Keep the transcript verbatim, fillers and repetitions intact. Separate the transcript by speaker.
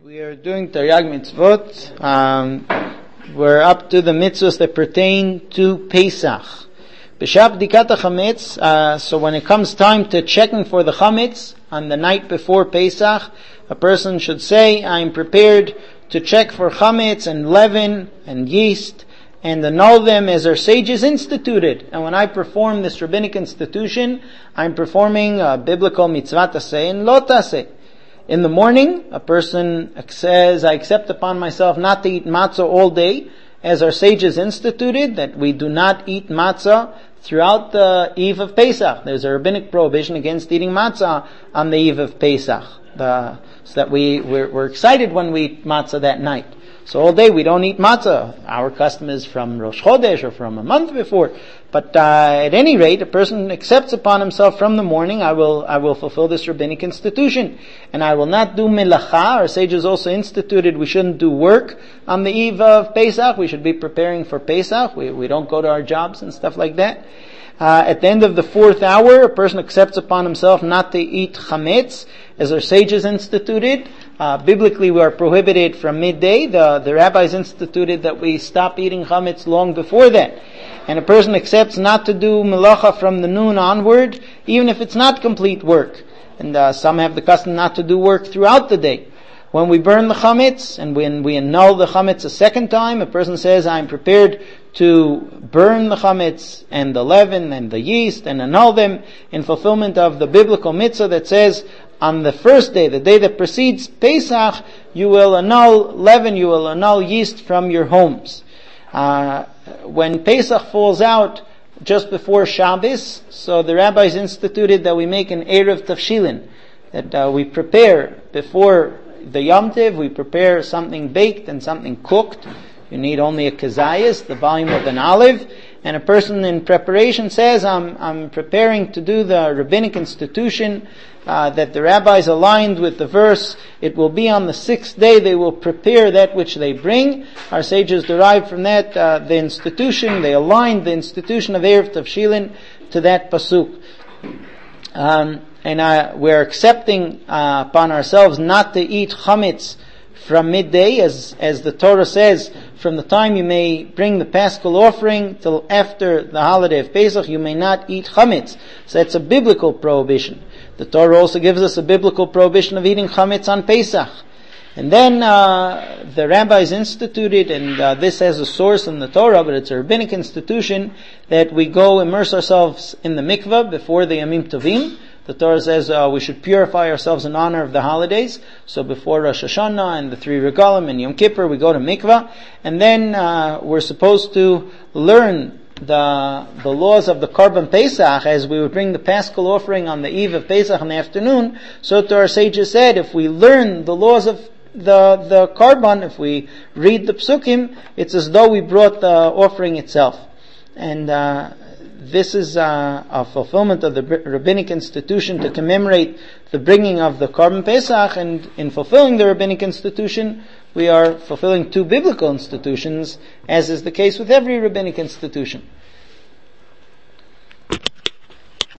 Speaker 1: We are doing Taryag Mitzvot. Um, we're up to the mitzvahs that pertain to Pesach. B'shab dikat chametz. Uh, so when it comes time to checking for the chametz on the night before Pesach, a person should say, "I'm prepared to check for chametz and leaven and yeast and annul them as our sages instituted." And when I perform this rabbinic institution, I'm performing a biblical mitzvah taseh and lo taseh. In the morning, a person says, "I accept upon myself not to eat matzah all day, as our sages instituted, that we do not eat matzah throughout the eve of Pesach." There's a rabbinic prohibition against eating matzah on the eve of Pesach, the, so that we, we're, we're excited when we eat matzah that night. So all day we don't eat matzah. Our custom is from Rosh Chodesh or from a month before. But uh, at any rate, a person accepts upon himself from the morning, I will I will fulfill this rabbinic institution. And I will not do melacha. Our sages also instituted we shouldn't do work on the eve of Pesach. We should be preparing for Pesach. We, we don't go to our jobs and stuff like that. Uh, at the end of the fourth hour, a person accepts upon himself not to eat chametz, as our sages instituted. Uh, biblically, we are prohibited from midday. The, the rabbis instituted that we stop eating chametz long before that. And a person accepts not to do melacha from the noon onward, even if it's not complete work. And uh, some have the custom not to do work throughout the day. When we burn the chametz, and when we annul the chametz a second time, a person says, "I'm prepared to burn the chametz and the leaven and the yeast and annul them in fulfillment of the biblical mitzvah that says, on the first day, the day that precedes Pesach, you will annul leaven, you will annul yeast from your homes." Uh, when Pesach falls out just before Shabbos, so the rabbis instituted that we make an Erev Tafshilin, that uh, we prepare before the Yom Tiv, we prepare something baked and something cooked. You need only a kazayas, the volume of an olive, and a person in preparation says, I'm, I'm preparing to do the rabbinic institution uh, that the rabbis aligned with the verse, "It will be on the sixth day they will prepare that which they bring." Our sages derived from that uh, the institution, they aligned the institution of Erev Tavshilin to that pasuk. Um, and uh, we're accepting uh, upon ourselves not to eat chametz from midday, as as the Torah says, from the time you may bring the Paschal offering till after the holiday of Pesach, you may not eat chametz. So that's a biblical prohibition. The Torah also gives us a biblical prohibition of eating chametz on Pesach. And then uh, the rabbis instituted, and uh, this has a source in the Torah, but it's a rabbinic institution, that we go immerse ourselves in the mikveh before the Yamim Tovim. The Torah says uh, we should purify ourselves in honor of the holidays. So before Rosh Hashanah and the three regalim and Yom Kippur, we go to mikveh, and then uh, we're supposed to learn the the laws of the Korban Pesach, as we would bring the Paschal offering on the eve of Pesach in the afternoon. So to our sages said, if we learn the laws of the the Korban, if we read the Psukim, it's as though we brought the offering itself. And uh This is uh, a fulfillment of the rabbinic institution to commemorate the bringing of the Korban Pesach, and in fulfilling the rabbinic institution, we are fulfilling two biblical institutions, as is the case with every rabbinic institution.